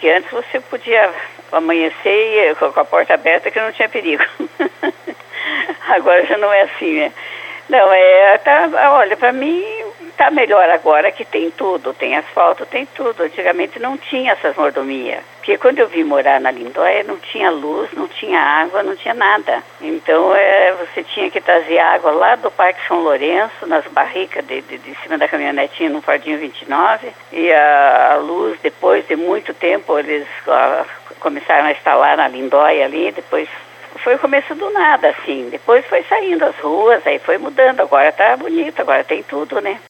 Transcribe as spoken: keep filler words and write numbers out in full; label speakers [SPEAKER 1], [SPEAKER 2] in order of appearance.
[SPEAKER 1] Que antes você podia amanhecer com a porta aberta que não tinha perigo. Agora já não é assim, né? Não, é, tá, olha, para mim tá melhor agora que tem tudo, tem asfalto, tem tudo. Antigamente não tinha essas mordomias. Porque quando eu vim morar na Lindóia, não tinha luz, não tinha água, não tinha nada. Então é, você tinha que trazer água lá do Parque São Lourenço, nas barricas de, de, de cima da caminhonetinha, no Fordinho vinte e nove. E a, a luz, depois de muito tempo, eles ó, começaram a instalar na Lindóia ali, depois foi o começo do nada, assim. Depois foi saindo as ruas, aí foi mudando. Agora tá bonito, agora tem tudo, né?